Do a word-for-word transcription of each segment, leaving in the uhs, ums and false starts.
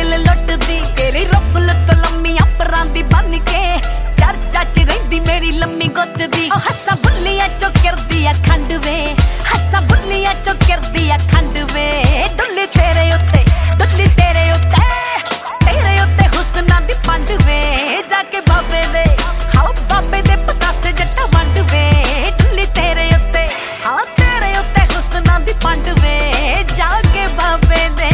दिल लुटदी तेरी रफल तो लम्मियां परां दी बन के चर्चा च रहिंदी मेरी लम्मी गुत्त दी ओ हस्सा बुल्लियां चो करदी आ खंड वे हस्सा बुल्लियां चो करदी आ खंड वे डुल्ली तेरे उत्ते डुल्ली तेरे उत्ते तेरे उत्ते हुस्ना दी पंड वे जाके बाबे दे हाओ बाबे दे पतासे जट्टा वंड वे डुल्ली तेरे उत्ते हाँ तेरे उत्ते हुस्ना दी पंड वे जाके बाबे दे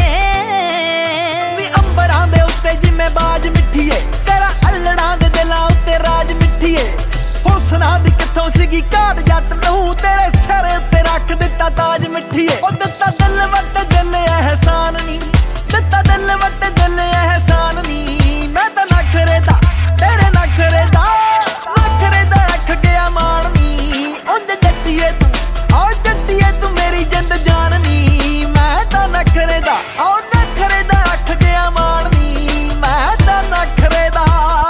वी अंबरां दे उत्ते जिवें बाज मिठीए तेरा अल्लड़ां दे दिलां उत्ते राज मिठीए हुस्ना दी कित्थों सीगी घाट जट नूं तेरे सिर उत्ते रख दित्ता ताज मिठीए ओ दित्ता दिल वट दिल एहसान नी दित्ता दिल वट दिल एहसान नी मैं तां नखरे दा तेरे नखरे दा नखरे दा रख गया मान नी उंज जट्टीए तू ओ जट्टीए तू मेरी जिंद जान नी मैं तां नखरे दा ओ नखरे दा रख गया मान नी मैं तां नखरे दा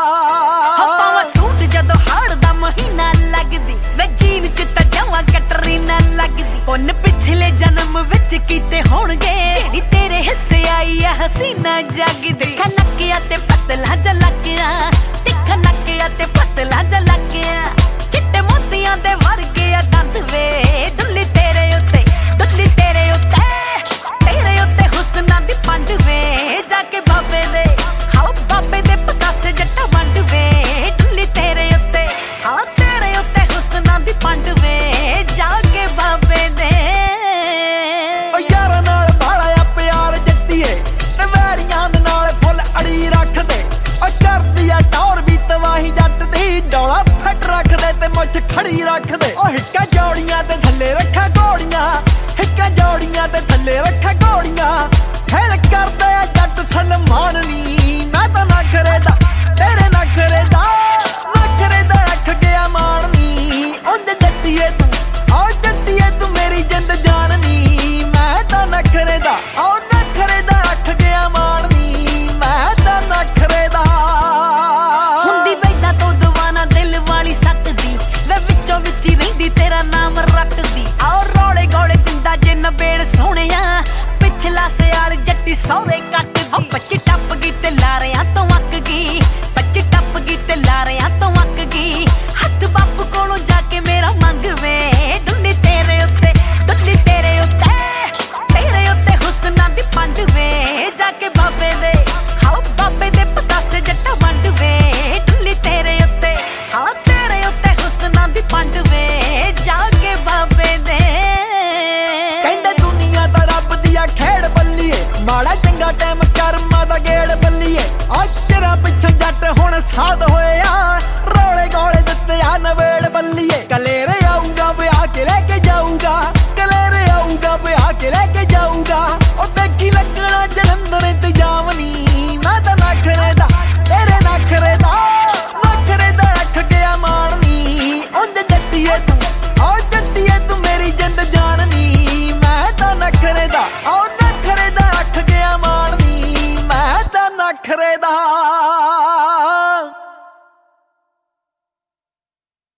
हप्पा सूट जदों हाड़ दा महीना लगदी वे जीन च तां जवां कटरीना लगदी पुन पिछले जन्म विच कीते होणगे जेड़ी तेरे हिस्से आई आ हसीना जगदी तिखा नक्किया ते पतला जलकिया तिखा नक्किया ते पतला जलकिया चिट्टे मोतियां दे वर्गे आ दंद वे डुल्ली तेरे उत्ते डुल्ली तेरे उत्ते तेरे उत्ते हुस्ना दी पंड वे जाके बाबे दे हाओ बाबे दे पतासे जट्टा वंड वे डुल्ली तेरे उत्ते हाँ तेरे उत्ते हुस्ना दी पंड वे जाके बाबे दे ओ यारां नाल बाला आ प्यार जट्टीए ते वैरियां दे नाल फुल अड़ी रख दे ओ करदी आ टौर भी तवाही जट दी डोला फट रख दे ते मुੱਛ खड़ी रख दे ओ हिक्का जौड़ियां ते थल्ले रखा घोड़ियां हिक्का जौड़ियां ते थल्ले रखा घोड़ियां खेल करदे आ जट सलमान नी मैं तां नखरे दा तेरे नखरे दा नखरे दा रख गया मान नी उंज जट्टीए तू ओ जट्टीए तू मेरी जिंद जान नी मैं तां नखरे दा ओ नखरे दा रख गया मान नी मैं तां नखरे दा हुंदी वैदा तो दवाना दिल वाली सट दी वे विचों विच ही रहिंदी तेरा नाम रटदी आओ रोले गोले दिंदा जे नबेड़ सोहणिया पिछला सियाल जट्टी सौरे कट दी बच्ची टप गई ते लारे